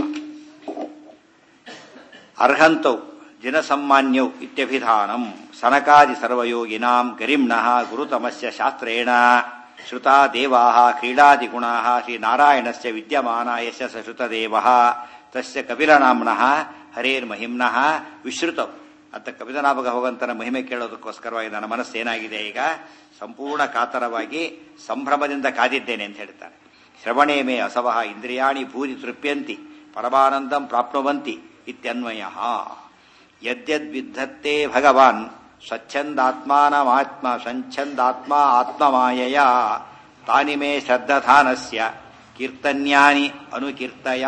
Speaker 1: ಅರ್ಹಂತೌ ಜನಸಮ್ಮಾನ್ಯೌ ಇತ್ಯಭಿಧಾನಂ ಸನಕಾದಿ ಸರ್ವಯೋಗಿನಾಂ ಗರಿಮ್ನಃ ಗುರುತಮಸ್ಯ ಶಾಸ್ತ್ರೇಣ ಶ್ರುತಾ ದೇವಾಃ ಕ್ರೀಡಾದಿಗುಣಾಃ ಶ್ರೀನಾರಾಯಣಸ್ಯ ವಿದ್ಯಮಾನ ಯಸ್ಯ ಸ ಶ್ರುತದೇವಃ ತಸ್ಯ ಕಪಿಲನಾಮ್ನಃ ಹರೇರ್ಮಹಿಮ್ನಃ ವಿಶ್ರುತೌ. ಅಂತ ಕಪಿಲನಾಮಕ ಭಗವಂತನ ಮಹಿಮೆ ಕೇಳೋದಕ್ಕೋಸ್ಕರವಾಗಿ ನನ್ನ ಮನಸ್ಸು ಏನಾಗಿದೆ ಈಗ? ಸಂಪೂರ್ಣ ಕಾತರವಾಗಿ ಸಂಭ್ರಮದಿಂದ ಕಾದಿದ್ದೇನೆ ಅಂತ ಹೇಳ್ತಾರೆ. ಶ್ರವಣೇ ಮೇ ಅಸವಃ ಇಂದ್ರಿಯಾಣಿ ಭೂರಿ ತೃಪ್ಯಂತಿ ಪರಮಾನಂದಂ ಪ್ರಾಪ್ನುವಂತಿ ಇತ್ಯನ್ವಯ. ಯದ್ಯದ್ವಿಧತ್ತೇ ಭಗವಾನ್ ಸ್ವಚ್ಛಂದಾತ್ಮಾನಮಾತ್ಮ ಸ್ವಚ್ಛಂದಾತ್ಮ ಆತ್ಮಮಾಯಯ ತಾನಿ ಮೇ ಶ್ರದ್ಧಾನಸ್ಯ ಕೀರ್ತನ್ಯಾನಿ ಅನುಕೀರ್ತಯ.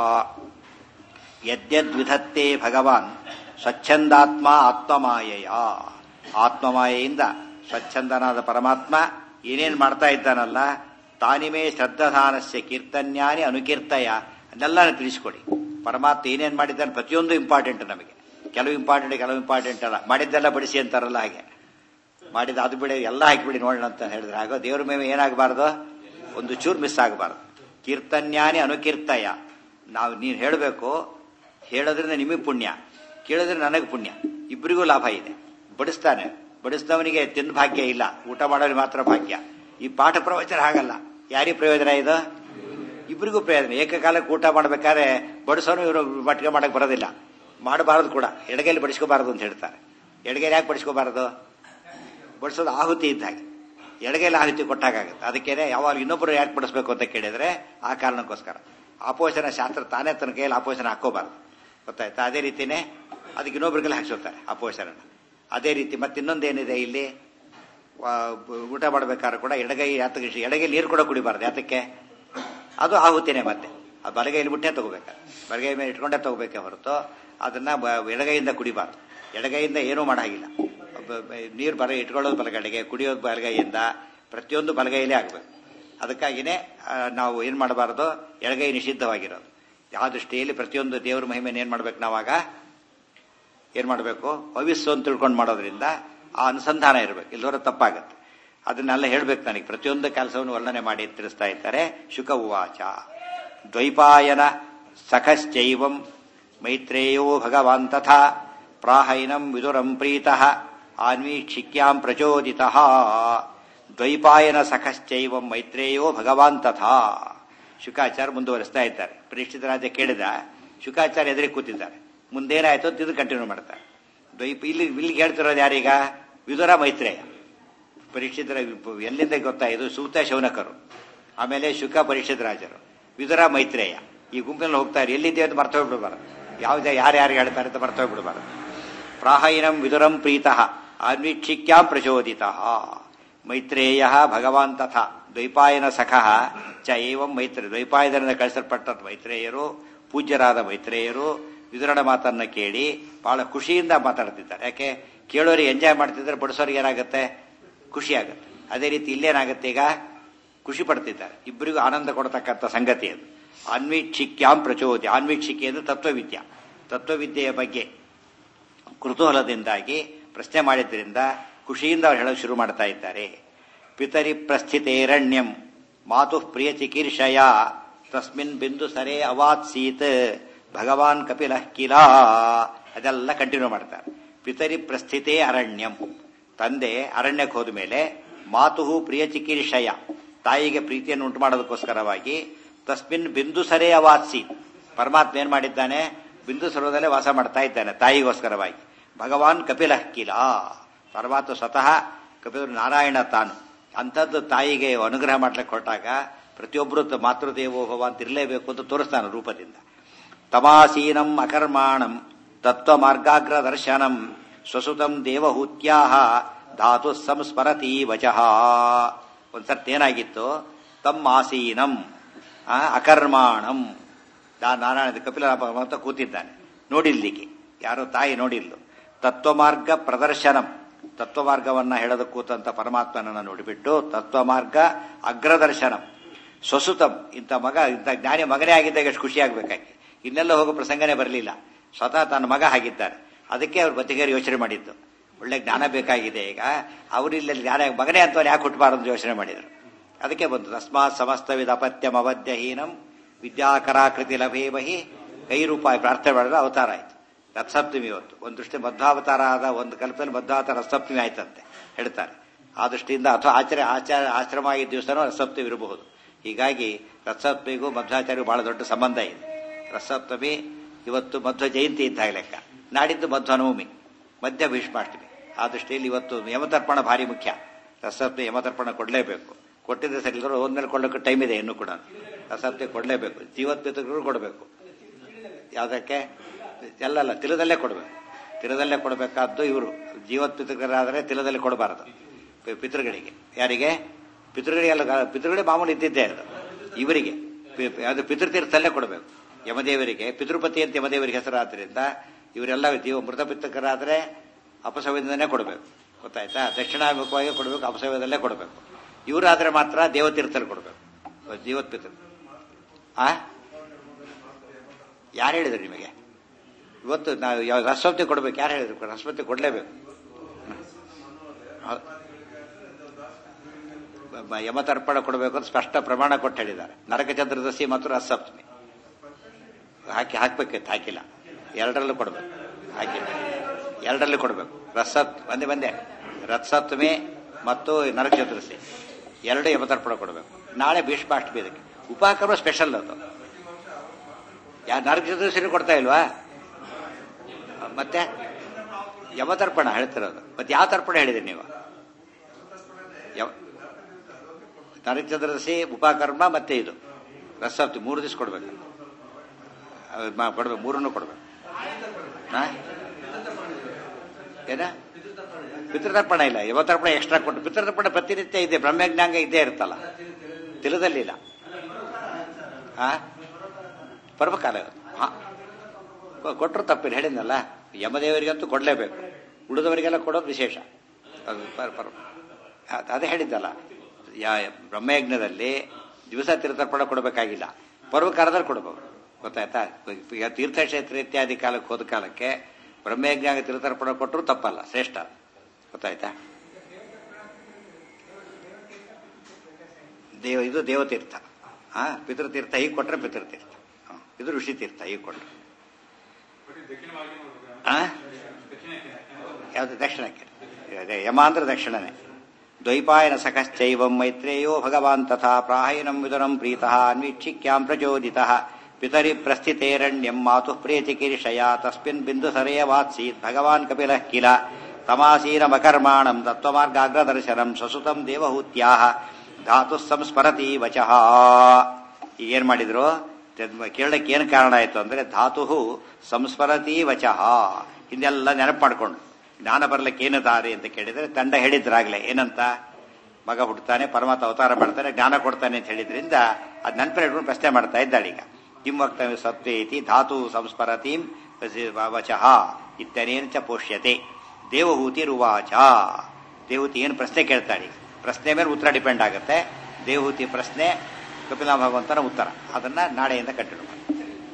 Speaker 1: ಯದ್ಯದ್ವಿಧತ್ತೇ ಭಗವಾನ್ ಸ್ವಚ್ಛಂದಾತ್ಮ ಆತ್ಮಮಾಯಯ. ಆತ್ಮಮಾಯೆಯಿಂದ ಸ್ವಚ್ಛಂದನಾದ ಪರಮಾತ್ಮ ಏನೇನು ಮಾಡ್ತಾ ಇದ್ದಾನಲ್ಲ, ತಾನಿಮೇ ಶ್ರದ್ಧಾನಸ್ಯ ಕೀರ್ತನ್ಯಾನಿ ಅನುಕೀರ್ತಯ, ಅದನ್ನೆಲ್ಲ ತಿಳಿಸ್ಕೊಡಿ. ಪರಮಾತ್ಮ ಏನೇನು ಮಾಡಿದ್ದಾನೆ ಪ್ರತಿಯೊಂದು ಇಂಪಾರ್ಟೆಂಟ್ ನಮಗೆ. ಕೆಲವು ಇಂಪಾರ್ಟೆಂಟ್, ಕೆಲವು ಇಂಪಾರ್ಟೆಂಟ್ ಅಲ್ಲ. ಮಾಡಿದ್ದೆಲ್ಲ ಬಡಿಸಿ ಅಂತಾರಲ್ಲ, ಹಾಗೆ ಮಾಡಿದ ಅದು ಬಿಡಿ ಎಲ್ಲ ಹಾಕಿಬಿಡಿ ನೋಡೋಣ ಅಂತ ಹೇಳಿದ್ರೆ ಆಗ ದೇವ್ರ ಮೇಲೆ ಏನಾಗಬಾರ್ದು? ಒಂದು ಚೂರು ಮಿಸ್ ಆಗಬಾರ್ದು. ಕೀರ್ತನ್ಯಾನಿ ಅನುಕೀರ್ತಯ. ನಾವು ನೀನು ಹೇಳಬೇಕು, ಹೇಳೋದ್ರಿಂದ ನಿಮಗೆ ಪುಣ್ಯ, ಕೇಳಿದ್ರೆ ನನಗೆ ಪುಣ್ಯ, ಇಬ್ಬರಿಗೂ ಲಾಭ ಇದೆ. ಬಡಿಸ್ತಾನೆ, ಬಡಿಸಿದವನಿಗೆ ತಿಂದ ಭಾಗ್ಯ ಇಲ್ಲ, ಊಟ ಮಾಡೋರಿಗೆ ಮಾತ್ರ ಭಾಗ್ಯ. ಈ ಪಾಠ ಪ್ರವಚನ ಹಾಗಲ್ಲ, ಯಾರಿಗೆ ಪ್ರಯೋಜನ ಇದು? ಇಬ್ಬರಿಗೂ ಪ್ರಯೋಜನ. ಏಕಕಾಲಕ್ಕೆ ಊಟ ಮಾಡ್ಬೇಕಾದ್ರೆ ಬಡಿಸೋನು ಇವರು ಮಟ್ಗೆ ಮಾಡಕ್ ಬರೋದಿಲ್ಲ, ಮಾಡಬಾರದು ಕೂಡ. ಎಡಗೈಲಿ ಬಡಿಸ್ಕೋಬಾರದು ಅಂತ ಹೇಳ್ತಾರೆ. ಎಡಗೈಲಿ ಯಾಕೆ ಬಡಿಸ್ಕೋಬಾರದು? ಬಡಿಸೋದು ಆಹುತಿ ಇದ್ದ ಹಾಗೆ, ಎಡಗೈಲಿ ಆಹುತಿ ಕೊಟ್ಟಾಗುತ್ತೆ. ಅದಕ್ಕೇನೆ ಯಾವಾಗ ಇನ್ನೊಬ್ಬರು ಯಾಕೆ ಬಡಿಸ್ಬೇಕು ಅಂತ ಕೇಳಿದ್ರೆ ಆ ಕಾರಣಕ್ಕೋಸ್ಕರ. ಆಪೋಷಣ ಶಾಸ್ತ್ರ ತಾನೇ ತನ್ನ ಕೈಯಲ್ಲಿ ಆಪೋಷಣ ಹಾಕೋಬಾರ್ದು, ಗೊತ್ತಾಯ್ತಾ? ಅದೇ ರೀತಿನೇ ಅದಕ್ಕೆ ಇನ್ನೊಬ್ರಿಗೆಲ್ಲ ಹಾಕ್ಸೋತಾರೆ ಆಪೋಷಣ. ಅದೇ ರೀತಿ ಮತ್ತೆ ಇನ್ನೊಂದೇನಿದೆ ಇಲ್ಲಿ, ಊಟ ಮಾಡ್ಬೇಕಾದ್ರೆ ಕೂಡ ಎಡಗೈ ಯಾತಕ್ಕೆ ಎಡಗೈ ನೀರು ಕೂಡ ಕುಡಿಬಾರ್ದು. ಯಾತಕ್ಕೆ? ಅದು ಆಹುತಿನೇ. ಮತ್ತೆ ಅದು ಬಲಗೈಲಿ ಬಿಟ್ಟೇ ತಗೋಬೇಕು, ಬಲಗೈ ಮೇಲೆ ಇಟ್ಕೊಂಡೇ ತಗೋಬೇಕೆ ಹೊರತು ಅದನ್ನ ಎಡಗೈಯಿಂದ ಕುಡಿಬಾರ್ದು. ಎಡಗೈಯಿಂದ ಏನೂ ಮಾಡಾಗಿಲ್ಲ. ನೀರು ಬಲ ಇಟ್ಕೊಳ್ಳೋದು ಬಲಗಡೆಗೆ, ಕುಡಿಯೋದು ಬಲಗೈಯಿಂದ, ಪ್ರತಿಯೊಂದು ಬಲಗೈಲೇ ಆಗಬೇಕು. ಅದಕ್ಕಾಗಿನೇ ನಾವು ಏನು ಮಾಡಬಾರ್ದು? ಎಡಗೈ ನಿಷಿದ್ಧವಾಗಿರೋದು. ಯಾವ ದೃಷ್ಟಿಯಲ್ಲಿ ಪ್ರತಿಯೊಂದು ದೇವರ ಮಹಿಮೆಯನ್ನು ಏನ್ ಮಾಡ್ಬೇಕು? ನಾವಾಗ ಏನ್ ಮಾಡಬೇಕು? ಹವಿಸ್ಸು ಅಂತ ತಿಳ್ಕೊಂಡು ಮಾಡೋದ್ರಿಂದ ಆ ಅನುಸಂಧಾನ ಇರಬೇಕು, ಇಲ್ಲವರ ತಪ್ಪಾಗತ್ತೆ. ಅದನ್ನೆಲ್ಲ ಹೇಳ್ಬೇಕು ನನಗೆ. ಪ್ರತಿಯೊಂದು ಕೆಲಸವನ್ನು ವರ್ಣನೆ ಮಾಡಿ ತಿಳಿಸ್ತಾ ಇದ್ದಾರೆ. ಶುಕ ಉವಾಚ ದ್ವೈಪಾಯನ ಸಖಶ್ಚೈವಂ ಮೈತ್ರೇಯೋ ಭಗವಾನ್ ತಥಾ ಪ್ರಾಹೈನಂ ವಿದುರಂ ಪ್ರೀತಃ ಆನ್ವೀಕ್ಷಿಕ್ಯಾಂ ಪ್ರಚೋದಿತಃ. ದ್ವೈಪಾಯನ ಸಖಶ್ಚೈವಂ ಮೈತ್ರೇಯೋ ಭಗವಾನ್ ತಥಾ. ಶುಕಾಚಾರ್ಯ ಮುಂದುವರಿಸ್ತಾ ಇದ್ದಾರೆ. ಪರೀಕ್ಷಿತ ರಾಜ ಕೇಳಿದ, ಶುಕಾಚಾರ್ಯ ಎದುರಿಗೆ ಕೂತಿದ್ದಾರೆ. ಮುಂದೇನಾಯ್ತು ಅಂತ ಇದು ಕಂಟಿನ್ಯೂ ಮಾಡ್ತಾರೆ. ದ್ವೈಪ ಇಲ್ಲಿ ಇಲ್ಲಿಗೆ ಹೇಳ್ತಿರೋದು ಯಾರೀಗ? ವಿದುರ ಮೈತ್ರೇಯ. ಪರೀಕ್ಷಿತರ ಎಲ್ಲಿಂದ ಗೊತ್ತಾಯಿತು? ಸೂತ ಶೌನಕರು, ಆಮೇಲೆ ಶುಕ ಪರೀಕ್ಷಿತ ರಾಜರು, ವಿದುರ ಮೈತ್ರೇಯ. ಈ ಗುಂಪಿನಲ್ಲಿ ಹೋಗ್ತಾರೆ. ಎಲ್ಲಿದೆ ಅಂತ ಮರ್ತೋಗ್ಬಿಡ್ಬಾರ್ದು, ಯಾವುದೇ ಯಾರ್ಯಾರಿಗೆ ಹೇಳ್ತಾರೆ ಅಂತ ಮರ್ತೋಗ್ಬಿಡ್ಬಾರ್ದು. ಪ್ರಾಹೈನಂ ವಿದುರಂ ಪ್ರೀತಃ ಅನ್ವೀಕ್ಷಿಕ್ಯಾಂ ಪ್ರಚೋದಿತಃ. ಮೈತ್ರೇಯ ಭಗವಾನ್ ತಥಾ ದ್ವೈಪಾಯನ ಸಖಃ ಚ ಏವಂ ಮೈತ್ರೇಯ. ದ್ವೈಪಾಯನದಿಂದ ಕಳಿಸಲ್ಪಟ್ಟ ಮೈತ್ರೇಯರು, ಪೂಜ್ಯರಾದ ಮೈತ್ರೇಯರು ವಿದುರನ ಮಾತನ್ನ ಕೇಳಿ ಬಹಳ ಖುಷಿಯಿಂದ ಮಾತಾಡ್ತಿದ್ದಾರೆ. ಯಾಕೆ? ಕೇಳೋರಿಗೆ ಎಂಜಾಯ್ ಮಾಡ್ತಿದ್ದಾರೆ, ಬಡಿಸೋರಿಗೆ ಏನಾಗುತ್ತೆ? ಖುಷಿ ಆಗುತ್ತೆ. ಅದೇ ರೀತಿ ಇಲ್ಲೇನಾಗುತ್ತೆ? ಈಗ ಖುಷಿ ಪಡ್ತಿದ್ದಾರೆ. ಇಬ್ಬರಿಗೂ ಆನಂದ ಕೊಡತಕ್ಕಂಥ ಸಂಗತಿ ಅದು. ಅನ್ವೀಕ್ಷಿಕ್ಯಾಂ ಪ್ರಚೋದಿ. ಅನ್ವೀಕ್ಷಿಕೆ ಅಂದ್ರೆ ತತ್ವವಿದ್ಯೆ. ತತ್ವವಿದ್ಯೆಯ ಬಗ್ಗೆ ಕುತೂಹಲದಿಂದಾಗಿ ಪ್ರಶ್ನೆ ಮಾಡಿದ್ರಿಂದ ಖುಷಿಯಿಂದ ಅವ್ರು ಹೇಳೋಕೆ ಶುರು ಮಾಡ್ತಾ ಇದ್ದಾರೆ. ಪಿತರಿ ಪ್ರಸ್ಥಿತೇರಣ್ಯಂ ಮಾತು ಪ್ರಿಯ ಚಿಕೀರ್ಷಯ ತಸ್ಮಿನ್ ಬಿಂದು ಸರೇ ಅವಾತ್ಸೀತ್ ಭಗವಾನ್ ಕಪಿಲ ಕಿಲ. ಅದೆಲ್ಲ ಕಂಟಿನ್ಯೂ ಮಾಡ್ತಾರೆ. ಪಿತರಿ ಪ್ರಸ್ಥಿತೇ ಅರಣ್ಯಂ, ತಂದೆ ಅರಣ್ಯಕ್ಕೆ ಹೋದ ಮೇಲೆ ಮಾತು ಪ್ರಿಯ ಚಿಕೀರ್ಷಯ, ತಾಯಿಗೆ ಪ್ರೀತಿಯನ್ನು ಉಂಟು ಮಾಡೋದಕ್ಕೋಸ್ಕರವಾಗಿ ತಸ್ಮಿನ್ ಬಿಂದು ಸರೇ ಅವಾತ್ಸೀತ್, ಪರಮಾತ್ಮ ಏನ್ ಮಾಡಿದ್ದಾನೆ? ಬಿಂದು ಸರೋದಲ್ಲೇ ವಾಸ ಮಾಡ್ತಾ ಇದ್ದಾನೆ ತಾಯಿಗೋಸ್ಕರವಾಗಿ. ಭಗವಾನ್ ಕಪಿಲ ಕಿಲ, ಪರಮಾತ್ಮ ಸ್ವತಃ ಕಪಿಲ ನಾರಾಯಣ ತಾನು. ಅಂಥದ್ದು ತಾಯಿಗೆ ಅನುಗ್ರಹ ಮಾಡ್ಲಿಕ್ಕೆ ಹೊರಟಾಗ ಪ್ರತಿಯೊಬ್ಬರು ಮಾತೃದೇವೋಭವ ಅಂತ ಇರಲೇಬೇಕು ಅಂತ ತೋರಿಸ್ತಾನೆ ರೂಪದಿಂದ. ತಮಾಸೀನಂ ಅಕರ್ಮಾಣಂ ತತ್ವಮಾರ್ಗಾಗ್ರ ದರ್ಶನಂ ಸ್ವಸುತಂ ದೇವಹೂತ್ಯಾಹ ಧಾತು ಸಂಸ್ಮರತಿ ವಚಃ. ಒಂದ್ಸರ್ತಿ ಏನಾಗಿತ್ತು, ತಮ್ಮಾಸೀನಂ ಅಕರ್ಮಾಣಂ, ನಾರಾಯಣ ಕಪಿಲ ಅಂತ ಕೂತಿದ್ದಾನೆ, ನೋಡಿಲ್ಲಿಕ್ಕೆ ಯಾರೋ ತಾಯಿ ನೋಡಿಲ್ಲು. ತತ್ವಮಾರ್ಗ ಪ್ರದರ್ಶನಂ, ತತ್ವಮಾರ್ಗವನ್ನ ಹೇಳೋದು ಕೂತಂತ ಪರಮಾತ್ಮನನ್ನ ನೋಡಿಬಿಟ್ಟು ತತ್ವಮಾರ್ಗ ಅಗ್ರದರ್ಶನಂ ಸ್ವಸುತಂ, ಇಂಥ ಮಗ ಇಂಥ ಜ್ಞಾನಿ ಮಗನೇ ಆಗಿದ್ದಾಗ ಎಷ್ಟು ಖುಷಿ ಆಗ್ಬೇಕಾಗಿ, ಇನ್ನೆಲ್ಲ ಹೋಗೋ ಪ್ರಸಂಗನೇ ಬರಲಿಲ್ಲ, ಸ್ವತಃ ತನ್ನ ಮಗ ಆಗಿದ್ದಾರೆ. ಅದಕ್ಕೆ ಅವ್ರು ಬತ್ತಿಗೇರಿ ಯೋಚನೆ ಮಾಡಿದ್ದು, ಒಳ್ಳೆ ಜ್ಞಾನ ಬೇಕಾಗಿದೆ ಈಗ, ಅವರಿಲ್ಲ ಜ್ಞಾನ ಮಗನೇ ಅಂತವ್ರು ಯಾಕೆ ಹುಟ್ಟಬಾರದು ಯೋಚನೆ ಮಾಡಿದರು. ಅದಕ್ಕೆ ಬಂತು ತಸ್ಮಾತ್ ಸಮಸ್ತವಿಧ ಅಪತ್ಯಂ ಅವಧ್ಯಹೀನಂ ವಿದ್ಯಾಕರಾಕೃತಿ ಲಭೇಮಹಿ ಕೈರೂಪಾಯಿ ಪ್ರಾರ್ಥನೆ ಮಾಡಿದ್ರೆ ಅವತಾರ ಆಯ್ತು. ರಥಸಪ್ತಮಿ ಇವತ್ತು ಒಂದು ದೃಷ್ಟಿ ಮಧ್ವಾವತಾರ ಆದ ಒಂದು ಕಲ್ಪದಲ್ಲಿ ಮಧ್ವಾವತಾರ ರಥಸಪ್ತಮಿ ಆಯ್ತಂತೆ ಹೇಳ್ತಾರೆ. ಆ ದೃಷ್ಟಿಯಿಂದ ಅಥವಾ ಆಚಾರ್ಯ ಆಚಾರ ಆಶ್ರಮ ಆಗಿದ್ದ ದಿವಸನೂ ರಥಸಪ್ತಮಿ ಇರಬಹುದು. ಹೀಗಾಗಿ ರಥಸಪ್ತಮಿಗೂ ಮಧ್ವಾಚಾರ್ಯಗೂ ಬಹಳ ದೊಡ್ಡ ಸಂಬಂಧ ಇದೆ. ರಥಸಪ್ತಮಿ ಇವತ್ತು ಮಧ್ವ ಜಯಂತಿ ಇದ್ದಾಗ ಲೆಕ್ಕ, ನಾಡಿದ್ದು ಮಧ್ವನವಮಿ, ಮಧ್ಯ ಭೀಷ್ಮಾಷ್ಟಮಿ. ಆ ದೃಷ್ಟಿಯಲ್ಲಿ ಇವತ್ತು ಯಮತರ್ಪಣ ಭಾರಿ ಮುಖ್ಯ. ರಥಸಪ್ತಮಿ ಯಮತರ್ಪಣ ಕೊಡಲೇಬೇಕು. ಕೊಟ್ಟಿದ್ರೆ ಸರಿ ಇಲ್ಲರೂ ಒಂದ್ಮೇಲೆ ಕೊಡೋಕೆ ಟೈಮ್ ಇದೆ ಇನ್ನೂ ಕೂಡ. ರಥಸಪ್ತಮಿ ಕೊಡಲೇಬೇಕು. ಜೀವತ್ ಪಿತೃಗಳು ಕೊಡಬೇಕು. ಯಾವುದಕ್ಕೆ ಎಲ್ಲಲ್ಲ, ತಿಲದಲ್ಲೇ ಕೊಡಬೇಕು. ತಿಲದಲ್ಲೇ ಕೊಡಬೇಕಾದ್ದು ಇವರು ಜೀವತ್ ಪಿತೃಗಳಾದರೆ ತಿಲದಲ್ಲಿ ಕೊಡಬಾರದು ಪಿತೃಗಳಿಗೆ. ಯಾರಿಗೆ? ಪಿತೃಗಳಿಗೆಲ್ಲ ಪಿತೃಗಳೇ ಮಾಮೂಲಿ ಇದ್ದಿದ್ದೇ ಅದು. ಇವರಿಗೆ ಅದು ಪಿತೃತೀರ್ಥಲ್ಲೇ ಕೊಡಬೇಕು. ಯಮದೇವರಿಗೆ ಪಿತೃಪತಿ ಅಂತ ಯಮದೇವರಿಗೆ ಹೆಸರಾದ್ರಿಂದ ಇವರೆಲ್ಲ ಜೀವ ಮೃತ ಪಿತೃಕರಾದರೆ ಅಪಸವ್ಯದಿಂದನೇ ಕೊಡಬೇಕು. ಗೊತ್ತಾಯ್ತಾ? ದಕ್ಷಿಣಾಭಿಮುಖವಾಗಿ ಕೊಡಬೇಕು, ಅಪಸವ್ಯದಲ್ಲೇ ಕೊಡಬೇಕು. ಇವರಾದ್ರೆ ಮಾತ್ರ ದೇವತೀರ್ಥಲ್ಲಿ ಕೊಡಬೇಕು. ಜೀವತ್ ಪಿತೃ ಆ ಯಾರು ಹೇಳಿದ್ರು ನಿಮಗೆ? ಇವತ್ತು ನಾವು ಯಾವ ರಸವತಿ ಕೊಡ್ಬೇಕು, ಯಾರು ಹೇಳಿದ್ರು? ರಸವತಿ ಕೊಡಲೇಬೇಕು. ಯಮತರ್ಪಣ ಕೊಡಬೇಕು ಅಂತ ಸ್ಪಷ್ಟ ಪ್ರಮಾಣ ಕೊಟ್ಟು ಹೇಳಿದ್ದಾರೆ. ನರಕ ಚತುರ್ದಶಿ ಮತ್ತು ರಸಪ್ತಮಿ ಹಾಕಿ ಹಾಕ್ಬೇಕಿತ್ತು, ಹಾಕಿಲ್ಲ. ಎರಡರಲ್ಲೂ ಕೊಡಬೇಕು, ಹಾಕಿಲ್ಲ. ಎರಡರಲ್ಲೂ ಕೊಡಬೇಕು. ರಸತ್ ಒಂದೇ ಬಂದೆ ರಥಸಪ್ತಮಿ ಮತ್ತು ನರಕ ಚತುರ್ದಶಿ ಎರಡು ಯಮತರ್ಪಣ ಕೊಡಬೇಕು. ನಾಳೆ ಭೀಷ್ಮಾಷ್ಟಮಿ, ಇದಕ್ಕೆ ಉಪಕ್ರಮ ಸ್ಪೆಷಲ್ ಅದು. ಯಾ ನರಕ ಚತುರ್ದಶಿ ಕೊಡ್ತಾ ಇಲ್ವಾ? ಮತ್ತೆ ಯಮತರ್ಪಣ ಹೇಳ್ತಿರೋದು. ಮತ್ತೆ ಯಾವ ತರ್ಪಣ ಹೇಳಿದ್ರಿ ನೀವು? ನರಕ ಚತುರ್ದಶಿ, ಉಪಕರ್ಮ, ಮತ್ತೆ ಇದು ರಸಪ್ತಿ ಮೂರು ದಿವಸ ಕೊಡ್ಬೇಕು. ಕೊಡ್ಬೇಕು, ಮೂರನ್ನು ಕೊಡ್ಬೇಕು. ಏನ ಪಿತೃತರ್ಪಣ ಇಲ್ಲ, ಯಮತರ್ಪಣ ಎಕ್ಸ್ಟ್ರಾ ಕೊಟ್ಟು. ಪಿತೃತರ್ಪಣ ಪ್ರತಿನಿತ್ಯ ಇದೆ, ಬ್ರಹ್ಮಜ್ಞಾಂಗ ಇದ್ದೇ ಇರುತ್ತಲ್ಲ, ತಿಲದಲ್ಲಿಲ್ಲ. ಹಾ ಪರ್ವಕಾಲ ಹಾ ಕೊಟ್ಟರು ತಪ್ಪಿಲ್ಲ, ಹೇಳಿದ್ನಲ್ಲ. ಯಮದೇವರಿಗಂತೂ ಕೊಡಲೇಬೇಕು, ಉಳಿದವರಿಗೆಲ್ಲ ಕೊಡೋದು ವಿಶೇಷ. ಅದು ಅದೇ ಹೇಳಿದ್ದಲ್ಲ, ಯಾ ಬ್ರಹ್ಮಯಜ್ಞದಲ್ಲಿ ದಿವಸ ತೀರ್ಥರ್ಪಣ ಕೊಡಬೇಕಾಗಿಲ್ಲ, ಪರ್ವಕಾಲದಲ್ಲಿ ಕೊಡಬಹುದು. ಗೊತ್ತಾಯ್ತಾ? ಈಗ ತೀರ್ಥಕ್ಷೇತ್ರ ಇತ್ಯಾದಿ ಕಾಲಕ್ಕೆ ಹೋದ ಕಾಲಕ್ಕೆ ಬ್ರಹ್ಮಯಜ್ಞ ತೀರ್ಥರ್ಪಣ ಕೊಟ್ಟರು ತಪ್ಪಲ್ಲ, ಶ್ರೇಷ್ಠ. ಗೊತ್ತಾಯ್ತಾ? ದೇವ ಇದು ದೇವತೀರ್ಥ. ಹಾ ಪಿತೃತೀರ್ಥ ಹೀಗೆ ಕೊಟ್ರೆ ಪಿತೃತೀರ್ಥ, ಇದು ಋಷಿ ತೀರ್ಥ ಹೀಗೆ ಕೊಟ್ರೆ. ಯಾವುದು? ದಕ್ಷಿಣಕ್ಕೆ. ಯಮ ಅಂದ್ರೆ ದಕ್ಷಿಣನೆ. ದ್ವೈಪಾಯನ ಸಖಶ್ಚೈವಂ ಮೈತ್ರೇಯೋ ಭಗವಾನ್ ತಥಾ ಪ್ರಾಹಯನಂ ವಿದುರಂ ಪ್ರೀತಃ ಅನ್ವೀಕ್ಷಿಕ್ಯಾಂ ಪ್ರಚೋದಿತಃ ಪಿತರಿ ಪ್ರಸ್ಥಿತೇರಣ್ಯಂ ಮಾತುಃ ಪ್ರಿಯಚಿಕೀರ್ಷಯ ತಸ್ಮಿನ್ ಬಿಂದು ಸರೆಯ ವಾತ್ಸೀತ್ ಭಗವಾನ್ ಕಪಿಲಃ ಕಿಲ ತಮಾಸೀನಮಕರ್ಮಾಣಂ ತತ್ವಮಾರ್ಗಾಗ್ರದರ್ಶನಂ ಸ್ವಸುತಂ ದೇವಹೂತ್ಯಾಹ ಧಾತು ಸಂಸ್ಮರತಿ ವಚಃ. ಈಗೇನ್ ಮಾಡಿದ್ರು? ಕೇಳಕ್ಕೆ ಏನು ಕಾರಣ ಆಯ್ತು ಅಂದ್ರೆ ಧಾತು ಸಂಸ್ಮರತಿ ವಚಃ. ಹಿಂದೆಲ್ಲ ನೆನಪು ಮಾಡ್ಕೊಂಡು ಜ್ಞಾನ ಬರ್ಲಿಕ್ಕೆ ಏನು ದಾರಿ ಅಂತ ಕೇಳಿದ್ರೆ ತಂಡ ಹೇಳಿದ್ರಾಗ್ಲೆ ಏನಂತ, ಮಗ ಹುಡ್ತಾನೆ, ಪರಮಾತ್ಮ ಅವತಾರ ಮಾಡ್ತಾನೆ, ಜ್ಞಾನ ಕೊಡ್ತಾನೆ ಅಂತ ಹೇಳಿದ್ರಿಂದ ಅದ್ ನೆನಪು ಇಟ್ಕೊಂಡು ಪ್ರಶ್ನೆ ಮಾಡ್ತಾ ಇದ್ದಾಳೀಗ. ಕಿಂ ವಕ್ತವ್ಯ ಸತ್ವೇತಿ ಧಾತು ಸಂಸ್ಮರತೀಂ ವಚಃ ಇತ್ಯನೇನ ಚ ಪೋಷ್ಯತೆ ದೇವಹೂತಿರುವಾಚ. ದೇವಹೂತಿ ಏನು ಪ್ರಶ್ನೆ ಕೇಳ್ತಾಳೆ, ಪ್ರಶ್ನೆ ಮೇಲೆ ಉತ್ತರ ಡಿಪೆಂಡ್ ಆಗುತ್ತೆ. ದೇವಹೂತಿ ಪ್ರಶ್ನೆ, ಕಪಿಲ ಭಗವಂತನ ಉತ್ತರ. ಅದನ್ನ ನಾಳೆಯಿಂದ ಕಂಟಿನ್ಯೂ ಮಾಡಿ.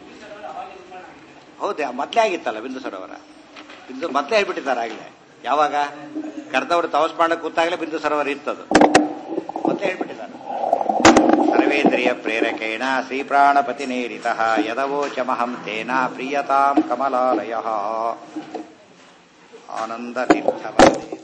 Speaker 1: ಹೌದೇ, ಮೊದಲೇ ಆಗಿತ್ತಲ್ಲ ಬಿಂದು ಸರೋವರ. ಬಿಂದು ಮೊದಲೇ ಹೇಳ್ಬಿಟ್ಟಿದ್ದಾರೆ ಆಗಲೇ. ಯಾವಾಗ ಕರ್ದವರು ತಪಸ್ ಮಾಡಕ್ಕೆ ಕೂತಾಗಲೇ ಬಿಂದು ಸರೋವರ ಇರ್ತದು, ಮೊದಲೇ ಹೇಳ್ಬಿಟ್ಟಿದ್ದಾರೆ. ಸರ್ವೇಂದ್ರಿಯ ಪ್ರೇರಕೇಣ ಶ್ರೀಪ್ರಾಣಪತಿ ನೇರಿತಃ ಯದವೋಚಮಹಂ ತೇನ ಪ್ರಿಯತಾಂ ಕಮಲಾಲಯ ಆನಂದ ತೀರ್ಥವೇ.